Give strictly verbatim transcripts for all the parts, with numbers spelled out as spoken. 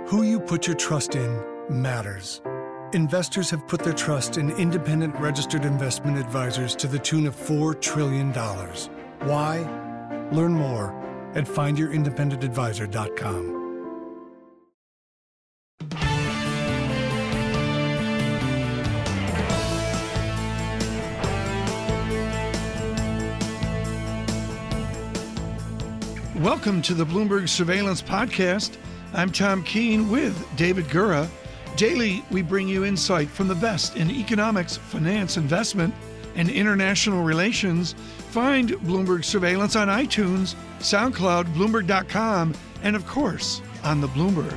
Who you put your trust in matters. Investors have put their trust in independent registered investment advisors to the tune of four trillion dollars. Why? Learn more at find your independent advisor dot com. Welcome to the Bloomberg Surveillance Podcast. I'm Tom Keene with David Gura. Daily, we bring you insight from the best in economics, finance, investment, and international relations. Find Bloomberg Surveillance on iTunes, SoundCloud, Bloomberg dot com, and of course, on the Bloomberg.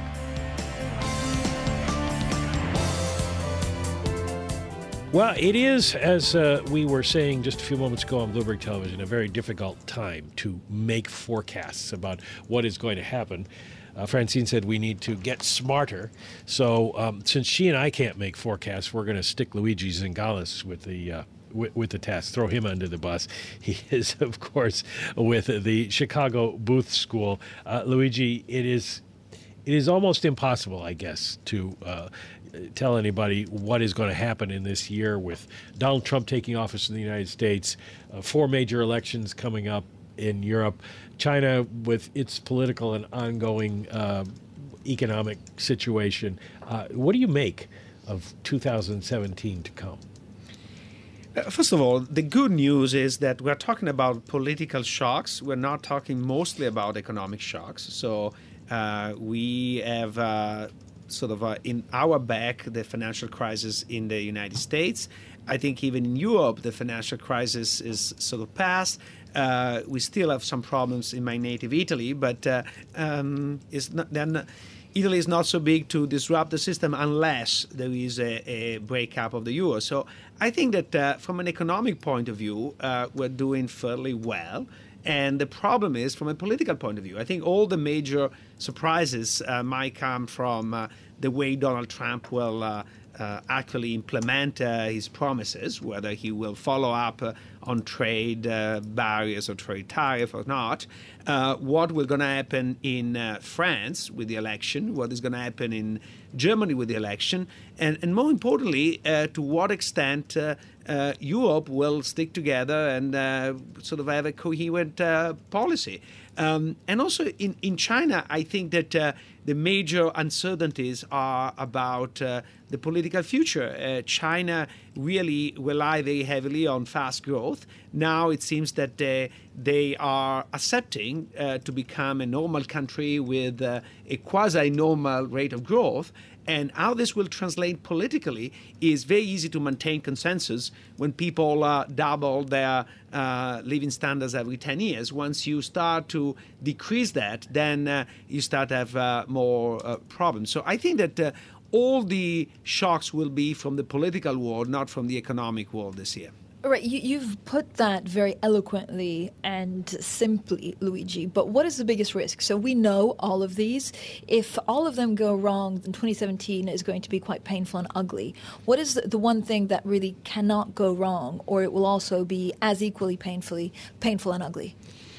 Well, it is, as uh, we were saying just a few moments ago on Bloomberg Television, a very difficult time to make forecasts about what is going to happen. Uh, Francine said we need to get smarter. So um, since she and I can't make forecasts, we're going to stick Luigi Zingales with the uh, with, with the task, throw him under the bus. He is, of course, with the Chicago Booth School. Uh, Luigi, it is it is almost impossible, I guess, to uh, tell anybody what is going to happen in this year with Donald Trump taking office in the United States, uh, four major elections coming up in Europe, China with its political and ongoing uh, economic situation. Uh, what do you make of two thousand seventeen to come? Uh, first of all, the good news is that we're talking about political shocks. We're not talking mostly about economic shocks. So uh, we have uh, sort of uh, in our back the financial crisis in the United States. I think even in Europe, the financial crisis is sort of past. Uh, we still have some problems in my native Italy, but uh, um, it's not, then Italy is not so big to disrupt the system unless there is a, a breakup of the euro. So I think that uh, from an economic point of view, uh, we're doing fairly well. And the problem is from a political point of view. I think all the major surprises uh, might come from uh, the way Donald Trump will uh, uh, actually implement uh, his promises, whether he will follow up uh, on trade uh, barriers or trade tariff or not, uh, what will going to happen in uh, France with the election, what is going to happen in Germany with the election, and, and more importantly, uh, to what extent uh, uh, Europe will stick together and uh, sort of have a coherent uh, policy. Um, and also in, in China, I think that uh, the major uncertainties are about uh, the political future. Uh, China really rely very heavily on fast growth. Now it seems that uh, they are accepting uh, to become a normal country with uh, a quasi-normal rate of growth. And how this will translate politically is very easy to maintain consensus when people uh, double their uh, living standards every ten years. Once you start to decrease that, then uh, you start to have uh, more uh, problems. So I think that uh, all the shocks will be from the political world, not from the economic world this year. All right, you, you've put that very eloquently and simply, Luigi, but what is the biggest risk? So we know all of these. If all of them go wrong, then twenty seventeen is going to be quite painful and ugly. What is the, the one thing that really cannot go wrong, or it will also be as equally painfully painful and ugly?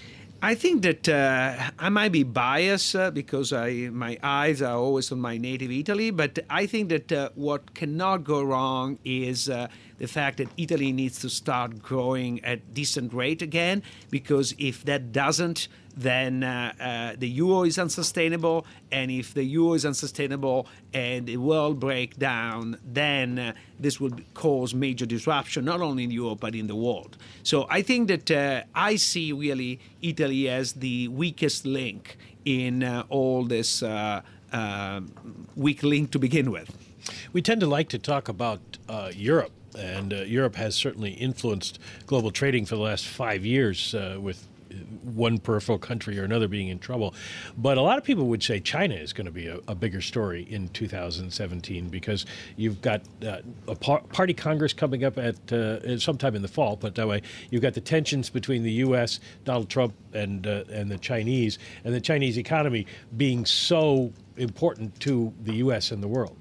I think that uh, I might be biased uh, because I my eyes are always on my native Italy, but I think that uh, what cannot go wrong is uh, the fact that Italy needs to start growing at decent rate again, because if that doesn't, then uh, uh, the euro is unsustainable, and if the euro is unsustainable and the world breaks down, then uh, this will cause major disruption, not only in Europe but in the world. So I think that uh, I see really Italy as the weakest link in uh, all this uh, uh, weak link to begin with. We tend to like to talk about uh, Europe, and uh, Europe has certainly influenced global trading for the last five years uh, with one peripheral country or another being in trouble. But a lot of people would say China is going to be a, a bigger story in two thousand seventeen because you've got uh, a par- party Congress coming up at uh, sometime in the fall, but that way you've got the tensions between the U S, Donald Trump, and uh, and the Chinese, and the Chinese economy being so important to the U S and the world.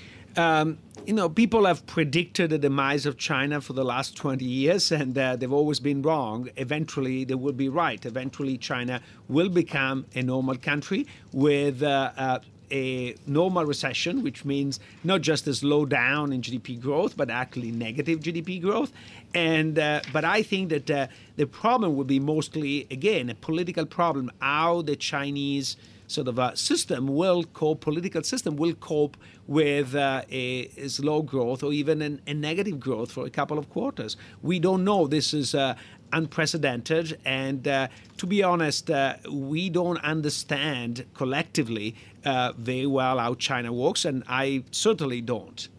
Um, you know, people have predicted the demise of China for the last twenty years, and uh, they've always been wrong. Eventually, they will be right. Eventually, China will become a normal country with uh, uh, a normal recession, which means not just a slowdown in G D P growth, but actually negative G D P growth. And uh, but I think that uh, the problem will be mostly, again, a political problem, how the Chinese sort of a system will cope, political system will cope with uh, a, a slow growth or even an, a negative growth for a couple of quarters. We don't know. This is uh, unprecedented. And uh, to be honest, uh, we don't understand collectively uh, very well how China works, and I certainly don't.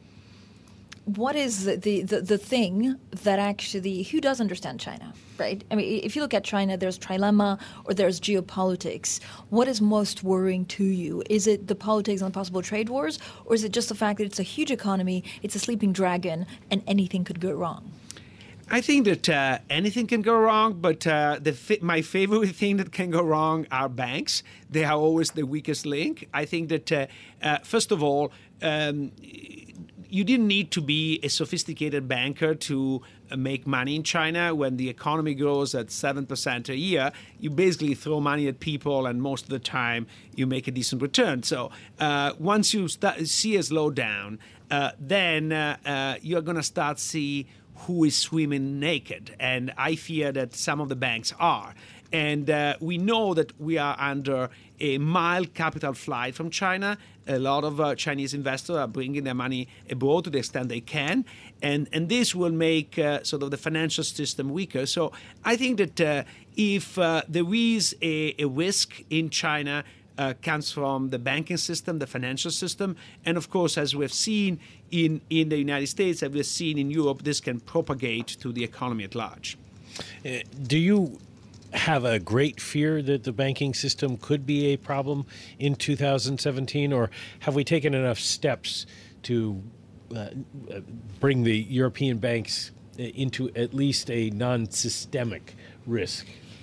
What is the, the, the thing that actually, who does understand China, right? I mean, if you look at China, there's trilemma or there's geopolitics. What is most worrying to you? Is it the politics and the possible trade wars, or is it just the fact that it's a huge economy, it's a sleeping dragon, and anything could go wrong? I think that uh, anything can go wrong, but uh, the fi- my favorite thing that can go wrong are banks. They are always the weakest link. I think that, uh, uh, first of all, um, you didn't need to be a sophisticated banker to make money in China. When the economy grows at seven percent a year, you basically throw money at people, and most of the time you make a decent return. So uh, once you start, see a slowdown, uh, then uh, uh, you're going to start see who is swimming naked. And I fear that some of the banks are. And uh, we know that we are under a mild capital flight from China. A lot of uh, Chinese investors are bringing their money abroad to the extent they can. And, and this will make uh, sort of the financial system weaker. So I think that uh, if uh, there is a, a risk in China, uh, comes from the banking system, the financial system. And of course, as we've seen in, in the United States, as we've seen in Europe, this can propagate to the economy at large. Uh, do you have a great fear that the banking system could be a problem in two thousand seventeen, or have we taken enough steps to uh, bring the European banks into at least a non-systemic risk?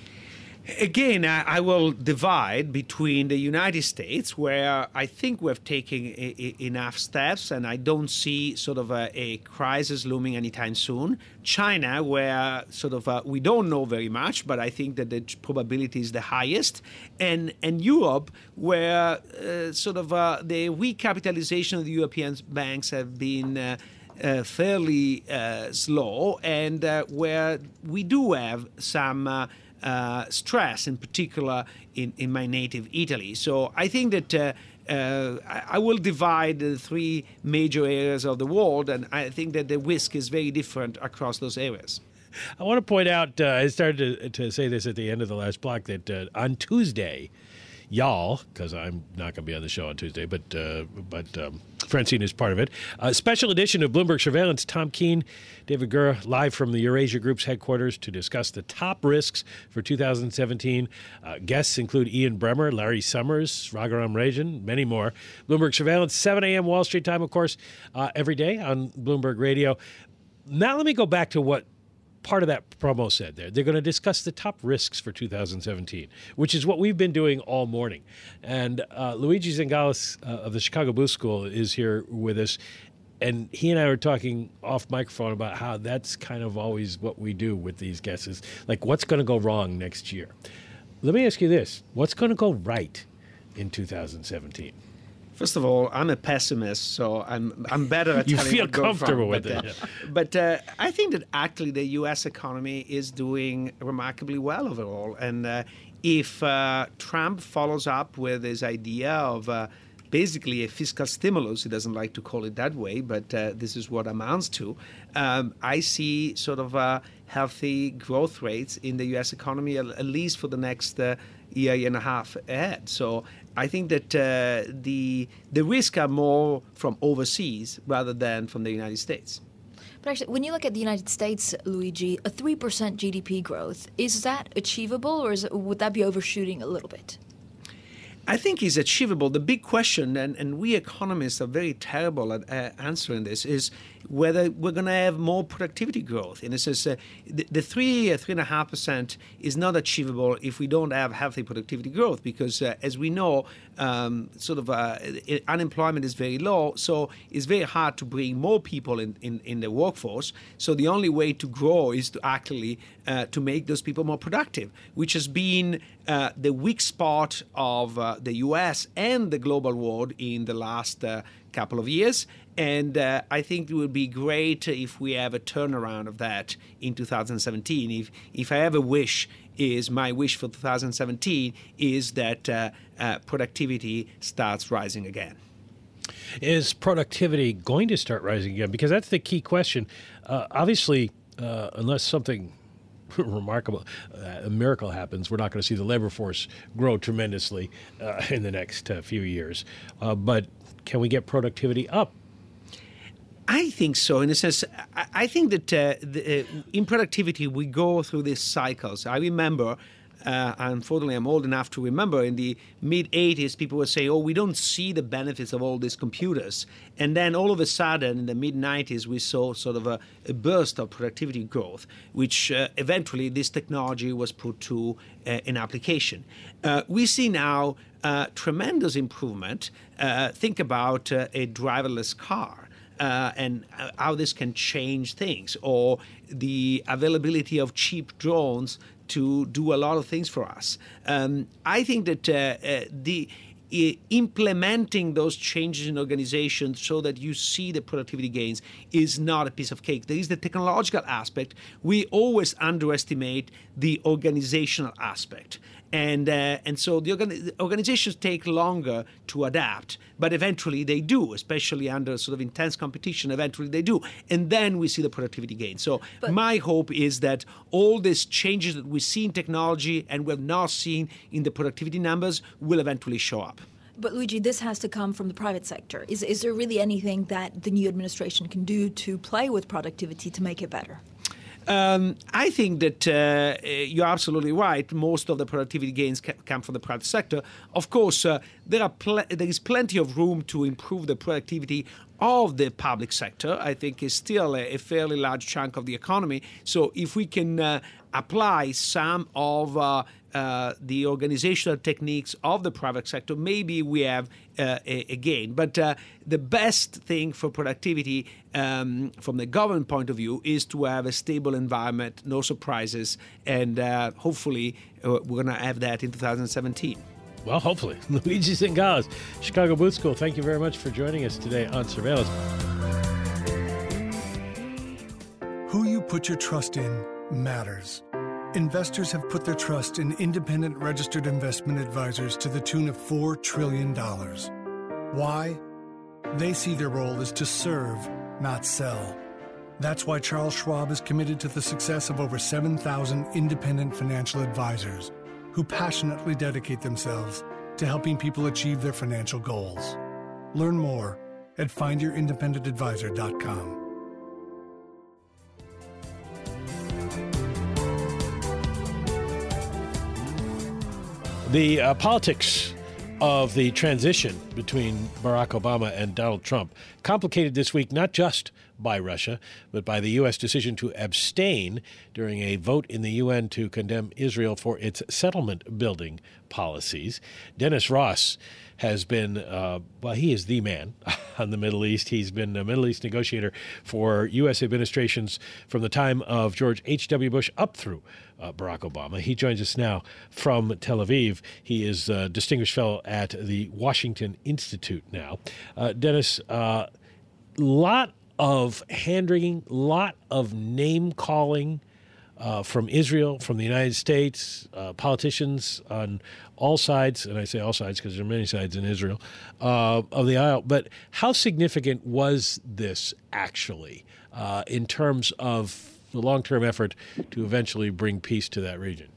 Again, I, I will divide between the United States, where I think we've taken a, a, enough steps, and I don't see sort of a, a crisis looming anytime soon. China, where sort of uh, we don't know very much, but I think that the probability is the highest, and and Europe, where uh, sort of uh, the recapitalization of the European banks have been Uh, Uh, fairly uh, slow, and uh, where we do have some uh, uh, stress, in particular in, in my native Italy. So I think that uh, uh, I, I will divide the three major areas of the world, and I think that the risk is very different across those areas. I want to point out, uh, I started to, to say this at the end of the last block, that uh, on Tuesday, y'all, because I'm not going to be on the show on Tuesday, but uh, but um, Francine is part of it. A special edition of Bloomberg Surveillance. Tom Keene, David Gura, live from the Eurasia Group's headquarters to discuss the top risks for two thousand seventeen. Uh, guests include Ian Bremmer, Larry Summers, Raghuram Rajan, many more. Bloomberg Surveillance, seven a.m. Wall Street time, of course, uh, every day on Bloomberg Radio. Now let me go back to what part of that promo said there. They're going to discuss the top risks for two thousand seventeen, which is what we've been doing all morning. And uh, Luigi Zingales uh, of the Chicago Booth School is here with us. And he and I were talking off microphone about how that's kind of always what we do with these guests, is like, what's going to go wrong next year? Let me ask you this. What's going to go right in two thousand seventeen? First of all, I'm a pessimist, so I'm I'm better at you telling feel what goes comfortable wrong, with but, it. Uh, but uh, I think that actually the U S economy is doing remarkably well overall. And uh, if uh, Trump follows up with his idea of uh, basically a fiscal stimulus, he doesn't like to call it that way, but uh, this is what amounts to, um, I see sort of uh, healthy growth rates in the U S economy, at, at least for the next uh, year, year and a half ahead. So I think that uh, the the risks are more from overseas rather than from the United States. But actually, when you look at the United States, Luigi, a three percent G D P growth, is that achievable, or is it, would that be overshooting a little bit? I think is achievable. The big question, and, and we economists are very terrible at uh, answering this, is whether we're going to have more productivity growth. And it says uh, the, the three, uh, three and a half percent is not achievable if we don't have healthy productivity growth, because uh, as we know, um, sort of uh, unemployment is very low, so it's very hard to bring more people in, in, in the workforce. So the only way to grow is to actually uh, to make those people more productive, which has been uh, the weak spot of uh, the U S and the global world in the last uh, couple of years. And uh, I think it would be great if we have a turnaround of that in two thousand seventeen. If if I have a wish, is my wish for two thousand seventeen is that uh, uh, productivity starts rising again. Is productivity going to start rising again? Because that's the key question. Uh, obviously, uh, unless something remarkable, uh, a miracle happens, we're not going to see the labor force grow tremendously uh, in the next uh, few years. Uh, but can we get productivity up? I think so. In a sense, I, I think that uh, the, uh, in productivity, we go through these cycles. I remember, uh, unfortunately, I'm old enough to remember in the mid eighties, people would say, oh, we don't see the benefits of all these computers. And then all of a sudden, in the mid nineties, we saw sort of a, a burst of productivity growth, which uh, eventually this technology was put to uh, an application. Uh, we see now uh, tremendous improvement. Uh, think about uh, a driverless car. Uh, and how this can change things, or the availability of cheap drones to do a lot of things for us. Um, I think that uh, uh, the uh, implementing those changes in organizations so that you see the productivity gains is not a piece of cake. There is the technological aspect. We always underestimate the organizational aspect. And uh, and so the, organ- the organizations take longer to adapt, but eventually they do, especially under sort of intense competition, eventually they do. And then we see the productivity gain. So but my hope is that all these changes that we see in technology and we're now seeing in the productivity numbers will eventually show up. But Luigi, this has to come from the private sector. Is, is there really anything that the new administration can do to play with productivity to make it better? Um, I think that uh, you're absolutely right. Most of the productivity gains ca- come from the private sector. Of course, uh, there are pl- there is plenty of room to improve the productivity of the public sector. I think is still a, a fairly large chunk of the economy. So if we can uh, apply some of uh, uh, the organizational techniques of the private sector, maybe we have uh, a, a gain. But uh, the best thing for productivity um, from the government point of view is to have a stable environment, no surprises, and uh, hopefully uh, we're going to have that in two thousand seventeen. Well, hopefully. Luigi Zingales, Chicago Booth School, thank you very much for joining us today on Surveillance. Who you put your trust in matters. Investors have put their trust in independent registered investment advisors to the tune of four trillion dollars. Why? They see their role as to serve, not sell. That's why Charles Schwab is committed to the success of over seven thousand independent financial advisors who passionately dedicate themselves to helping people achieve their financial goals. Learn more at find your independent advisor dot com. The uh, politics of the transition between Barack Obama and Donald Trump complicated this week not just by Russia, but by the U S decision to abstain during a vote in the U N to condemn Israel for its settlement building policies. Dennis Ross has been, uh, well, he is the man on the Middle East. He's been a Middle East negotiator for U S administrations from the time of George H W. Bush up through uh, Barack Obama. He joins us now from Tel Aviv. He is a distinguished fellow at the Washington Institute now. Uh, Dennis, a uh, lot of hand-wringing, lot of name-calling uh, from Israel, from the United States, uh, politicians on all sides, and I say all sides because there are many sides in Israel, uh, of the aisle. But how significant was this actually uh, in terms of the long-term effort to eventually bring peace to that region?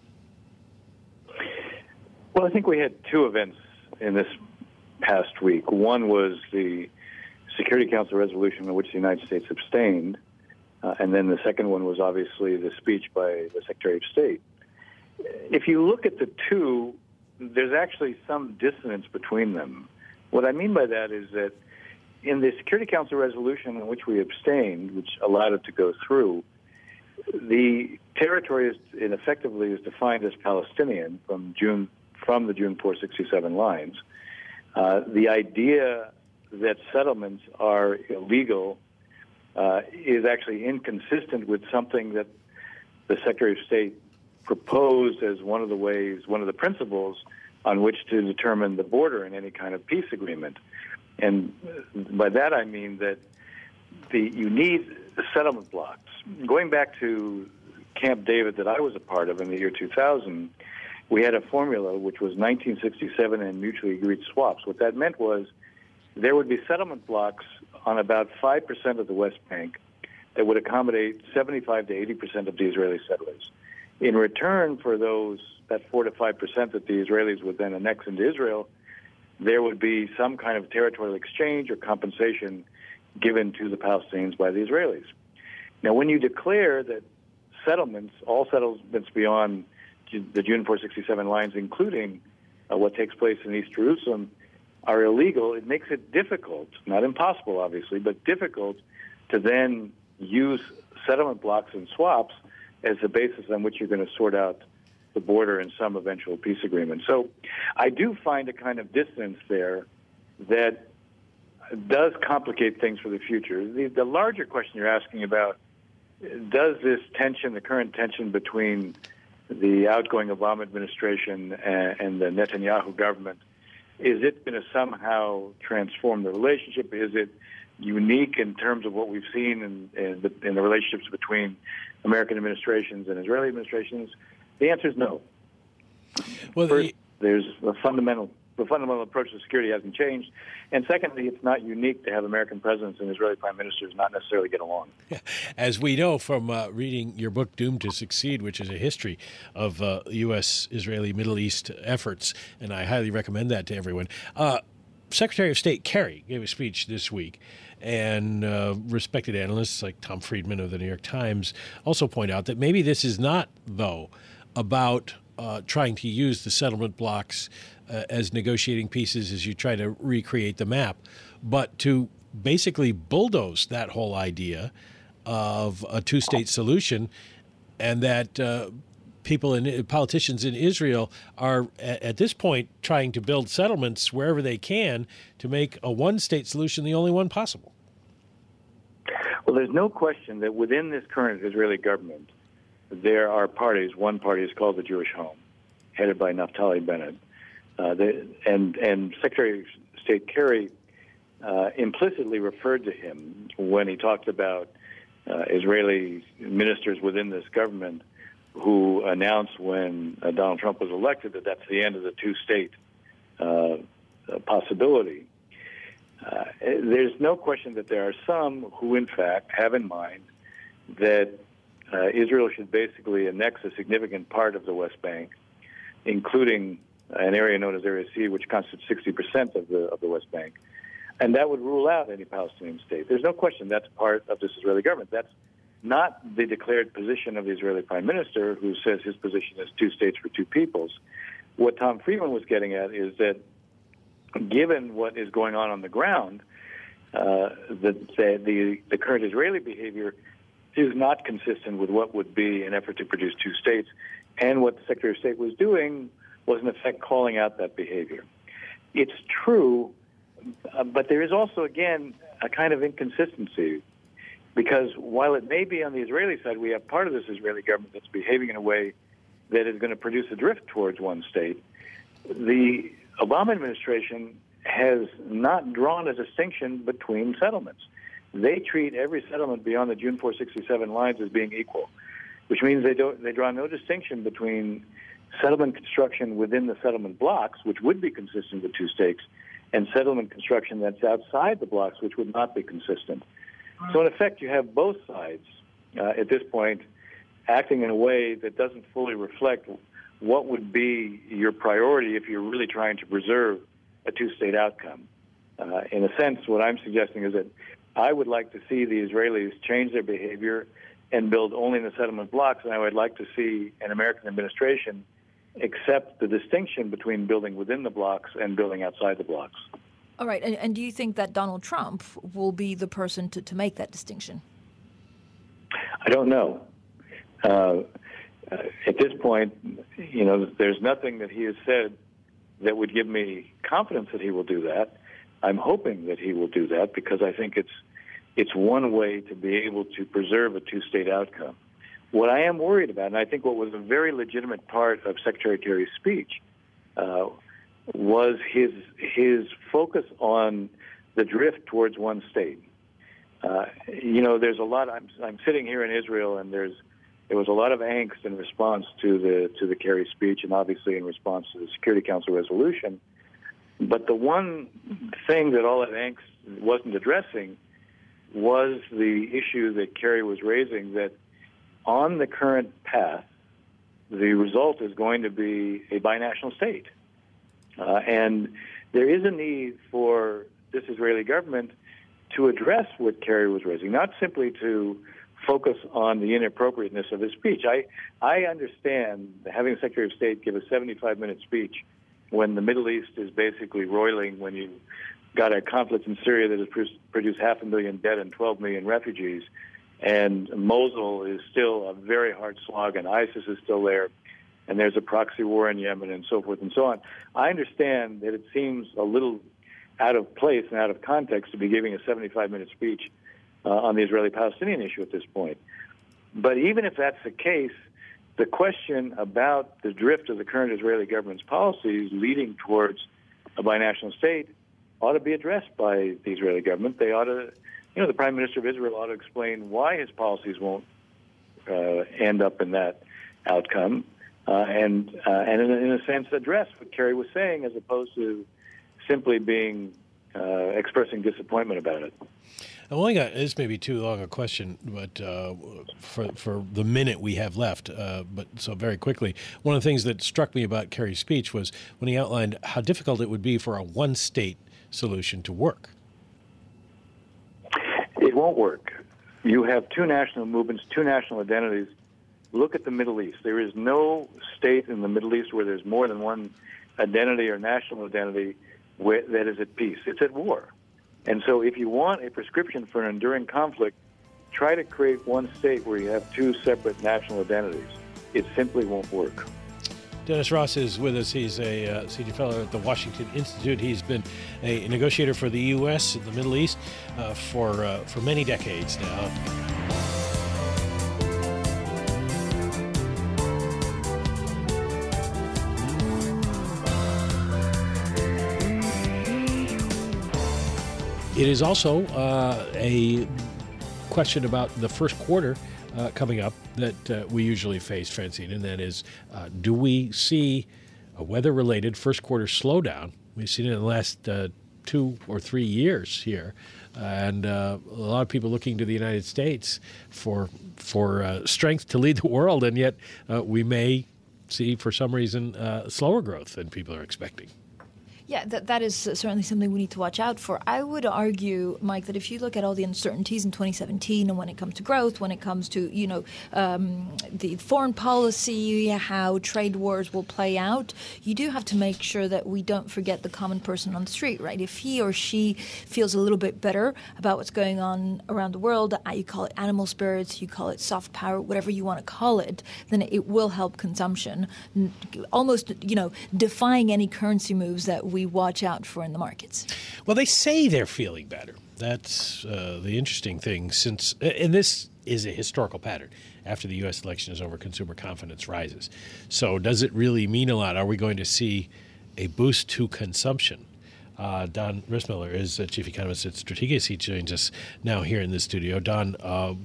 Well, I think we had two events in this past week. One was the Security Council resolution in which the United States abstained, uh, and then the second one was obviously the speech by the Secretary of State. If you look at the two, there's actually some dissonance between them. What I mean by that is that in the Security Council resolution in which we abstained, which allowed it to go through, the territory is and effectively is defined as Palestinian from June from the June four sixty-seven lines. Uh, the idea that settlements are illegal uh, is actually inconsistent with something that the Secretary of State proposed as one of the ways, one of the principles on which to determine the border in any kind of peace agreement. And by that I mean that the you need settlement blocks. Going back to Camp David that I was a part of in the year two thousand, we had a formula which was nineteen sixty-seven and mutually agreed swaps. What that meant was there would be settlement blocks on about five percent of the West Bank that would accommodate seventy-five to eighty percent of the Israeli settlers. In return for those, that four to five percent that the Israelis would then annex into Israel, there would be some kind of territorial exchange or compensation given to the Palestinians by the Israelis. Now, when you declare that settlements, all settlements beyond the June four sixty-seven lines, including uh, what takes place in East Jerusalem, are illegal, it makes it difficult, not impossible, obviously, but difficult to then use settlement blocks and swaps as the basis on which you're going to sort out the border in some eventual peace agreement. So I do find a kind of dissonance there that does complicate things for the future. The, the larger question you're asking about, does this tension, the current tension between the outgoing Obama administration and, and the Netanyahu government, is it going to somehow transform the relationship? Is it unique in terms of what we've seen in, in, the, in the relationships between American administrations and Israeli administrations? The answer is no. Well, First, the, there's a fundamental the fundamental approach to security hasn't changed, and secondly, it's not unique to have American presidents and Israeli prime ministers not necessarily get along. As we know from uh, reading your book, Doomed to Succeed, which is a history of uh, U S Israeli Middle East efforts, and I highly recommend that to everyone. Uh, Secretary of State Kerry gave a speech this week, and uh, respected analysts like Tom Friedman of the New York Times also point out that maybe this is not, though, about uh, trying to use the settlement blocks uh, as negotiating pieces as you try to recreate the map, but to basically bulldoze that whole idea of a two-state solution, and that uh, people and politicians in Israel are at this point trying to build settlements wherever they can to make a one-state solution the only one possible. Well, there's no question that within this current Israeli government, there are parties. One party is called the Jewish Home, headed by Naftali Bennett. Uh, they, and, and Secretary of State Kerry uh, implicitly referred to him when he talked about uh, Israeli ministers within this government who announced when uh, Donald Trump was elected that that's the end of the two-state uh, possibility. Uh, there's no question that there are some who, in fact, have in mind that uh, Israel should basically annex a significant part of the West Bank, including an area known as Area C, which constitutes sixty percent of the of the West Bank, and that would rule out any Palestinian state. There's no question that's part of this Israeli government. That's not the declared position of the Israeli prime minister, who says his position is two states for two peoples. What Tom Friedman was getting at is that given what is going on on the ground, uh, the, the, the current Israeli behavior is not consistent with what would be an effort to produce two states. And what the Secretary of State was doing was, in effect, calling out that behavior. It's true, uh, but there is also, again, a kind of inconsistency. Because while it may be on the Israeli side, we have part of this Israeli government that's behaving in a way that is going to produce a drift towards one state. The Obama administration has not drawn a distinction between settlements. They treat every settlement beyond the June four sixty-seven lines as being equal, which means they don't they draw no distinction between settlement construction within the settlement blocks, which would be consistent with two states, and settlement construction that's outside the blocks, which would not be consistent. So, in effect, you have both sides uh, at this point acting in a way that doesn't fully reflect what would be your priority if you're really trying to preserve a two-state outcome. Uh, in a sense, what I'm suggesting is that I would like to see the Israelis change their behavior and build only in the settlement blocks, and I would like to see an American administration accept the distinction between building within the blocks and building outside the blocks. All right. And, and do you think that Donald Trump will be the person to, to make that distinction? I don't know. Uh, at this point, you know, there's nothing that he has said that would give me confidence that he will do that. I'm hoping that he will do that because I think it's it's one way to be able to preserve a two-state outcome. What I am worried about, and I think what was a very legitimate part of Secretary Kerry's speech, uh, was his his focus on the drift towards one state. Uh, you know, there's a lot. I'm I'm sitting here in Israel, and there's there was a lot of angst in response to the to the Kerry speech, and obviously in response to the Security Council resolution. But the one thing that all that angst wasn't addressing was the issue that Kerry was raising, that on the current path, the result is going to be a binational state. Uh, and there is a need for this Israeli government to address what Kerry was raising, not simply to focus on the inappropriateness of his speech. I, I understand having the Secretary of State give a seventy-five minute speech when the Middle East is basically roiling, when you've got a conflict in Syria that has produced half a million dead and twelve million refugees, and Mosul is still a very hard slog, and ISIS is still there, and there's a proxy war in Yemen, and so forth and so on. I understand that it seems a little out of place and out of context to be giving a seventy-five minute speech uh, on the Israeli-Palestinian issue at this point. But even if that's the case, the question about the drift of the current Israeli government's policies leading towards a binational state ought to be addressed by the Israeli government. They ought to, you know, the Prime Minister of Israel ought to explain why his policies won't uh, end up in that outcome, uh, and uh, and in, in a sense address what Kerry was saying, as opposed to simply being uh, expressing disappointment about it. I've only got, this may be too long a question, but uh, for for the minute we have left, uh, but so very quickly, one of the things that struck me about Kerry's speech was when he outlined how difficult it would be for a one-state solution to work. It won't work. You have two national movements, two national identities. Look at the Middle East. There is no state in the Middle East where there's more than one identity or national identity where, that is at peace. It's at war. And so if you want a prescription for an enduring conflict, try to create one state where you have two separate national identities. It simply won't work. Dennis Ross is with us. He's a uh, senior fellow at the Washington Institute. He's been a negotiator for the U S in the Middle East uh, for uh, for many decades now. It is also uh, a question about the first quarter uh, coming up that uh, we usually face, Francine, and that is, uh, do we see a weather-related first quarter slowdown? We've seen it in the last uh, two or three years here, and uh, a lot of people looking to the United States for for uh, strength to lead the world, and yet uh, we may see, for some reason, uh, slower growth than people are expecting. Yeah, that that is certainly something we need to watch out for. I would argue, Mike, that if you look at all the uncertainties in twenty seventeen, and when it comes to growth, when it comes to, you know, um, the foreign policy, how trade wars will play out, you do have to make sure that we don't forget the common person on the street, right? If he or she feels a little bit better about what's going on around the world, you call it animal spirits, you call it soft power, whatever you want to call it, then it will help consumption, almost, you know, defying any currency moves that we watch out for in the markets. Well, they say they're feeling better. That's uh, the interesting thing, since, and this is a historical pattern. After the U S election is over, consumer confidence rises. So does it really mean a lot? Are we going to see a boost to consumption? Uh, Don Rissmiller is a chief economist at Strategas. He joins us now here in the studio. Don, uh,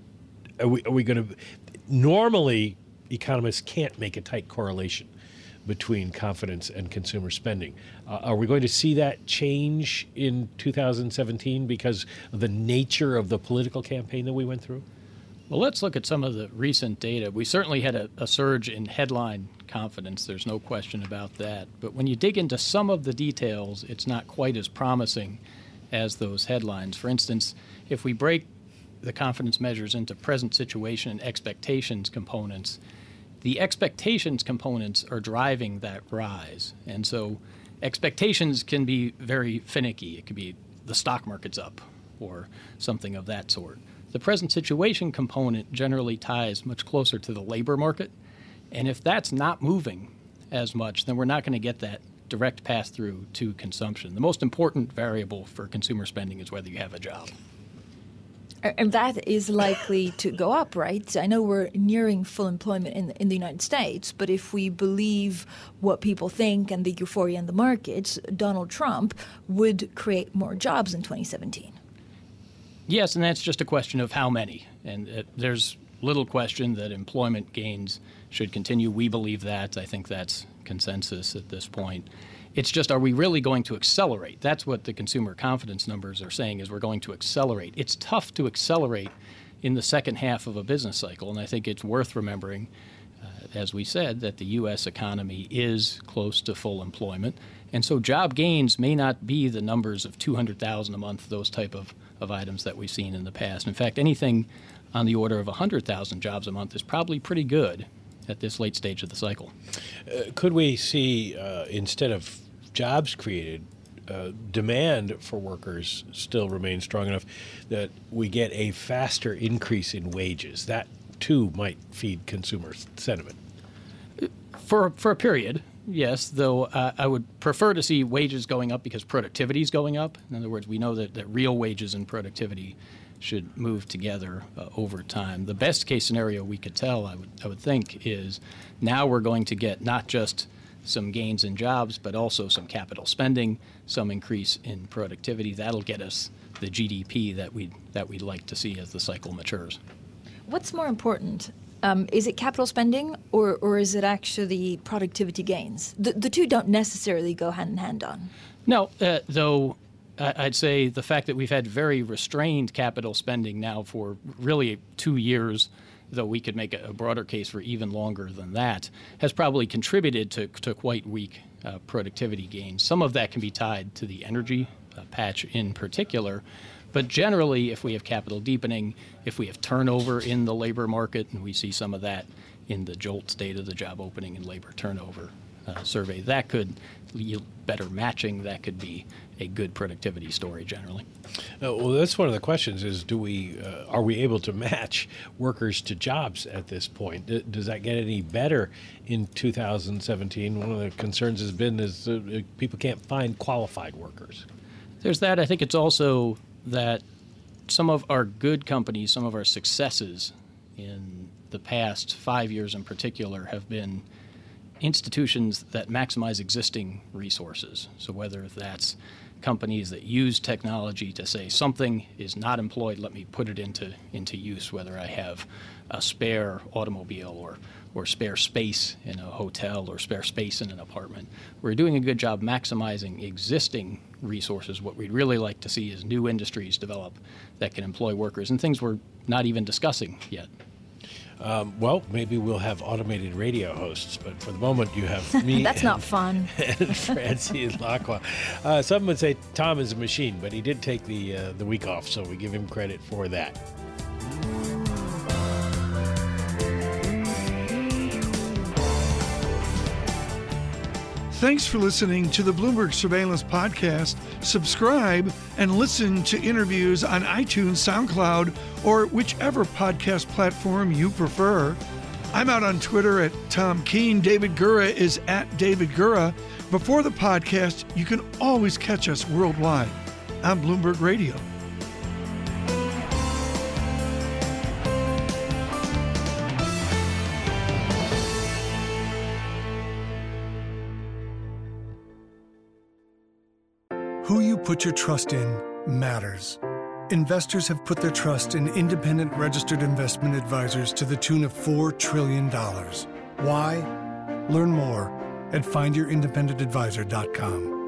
are we, are we going to, normally economists can't make a tight correlation between confidence and consumer spending. Uh, are we going to see that change in two thousand seventeen because of the nature of the political campaign that we went through? Well, let's look at some of the recent data. We certainly had a, a surge in headline confidence. There's no question about that. But when you dig into some of the details, it's not quite as promising as those headlines. For instance, if we break the confidence measures into present situation and expectations components, the expectations components are driving that rise. And so expectations can be very finicky. It could be the stock market's up or something of that sort. The present situation component generally ties much closer to the labor market. And if that's not moving as much, then we're not going to get that direct pass-through to consumption. The most important variable for consumer spending is whether you have a job. And that is likely to go up, right? I know we're nearing full employment in the, in the United States, but if we believe what people think and the euphoria in the markets, Donald Trump would create more jobs in twenty seventeen. Yes, and that's just a question of how many. And uh, there's little question that employment gains should continue. We believe that. I think that's consensus at this point. It's just, are we really going to accelerate? That's what the consumer confidence numbers are saying, is we're going to accelerate. It's tough to accelerate in the second half of a business cycle, and I think it's worth remembering, uh, as we said, that the U S economy is close to full employment. And so job gains may not be the numbers of two hundred thousand a month, those type of, of items that we've seen in the past. In fact, anything on the order of one hundred thousand jobs a month is probably pretty good at this late stage of the cycle. Uh, could we see, uh, instead of jobs created, uh, demand for workers still remains strong enough that we get a faster increase in wages? That, too, might feed consumer sentiment. For, for a period, yes, though uh, I would prefer to see wages going up because productivity is going up. In other words, we know that, that real wages and productivity should move together uh, over time. The best case scenario we could tell, I would, I would think, is now we're going to get not just some gains in jobs, but also some capital spending, some increase in productivity. That'll get us the G D P that we that we'd like to see as the cycle matures. What's more important? Um, is it capital spending, or, or is it actually productivity gains? The, the two don't necessarily go hand in hand on. No, uh, though I'd say the fact that we've had very restrained capital spending now for really two years, though we could make a broader case for even longer than that, has probably contributed to, to quite weak uh, productivity gains. Some of that can be tied to the energy uh, patch in particular. But generally, if we have capital deepening, if we have turnover in the labor market, and we see some of that in the JOLTS data, the job opening and labor turnover uh, survey, that could yield better matching. That could be a good productivity story generally. Uh, well, that's one of the questions: is do we uh, are we able to match workers to jobs at this point? D- does that get any better in two thousand seventeen? One of the concerns has been is uh, people can't find qualified workers. There's that. I think it's also that some of our good companies, some of our successes in the past five years in particular, have been institutions that maximize existing resources. So whether that's companies that use technology to say something is not employed, let me put it into into use, whether I have a spare automobile or or spare space in a hotel or spare space in an apartment. We're doing a good job maximizing existing resources. What we'd really like to see is new industries develop that can employ workers, and things we're not even discussing yet. Um, well, maybe we'll have automated radio hosts, but for the moment you have me That's and, not fun. and Francine Lacqua. Uh, some would say Tom is a machine, but he did take the uh, the week off, so we give him credit for that. Thanks for listening to the Bloomberg Surveillance Podcast. Subscribe and listen to interviews on iTunes, SoundCloud, or whichever podcast platform you prefer. I'm out on Twitter at Tom Keene. David Gura is at David Gura. Before the podcast, you can always catch us worldwide on Bloomberg Radio. Who you put your trust in matters. Investors have put their trust in independent registered investment advisors to the tune of four trillion dollars. Why? Learn more at find your independent advisor dot com.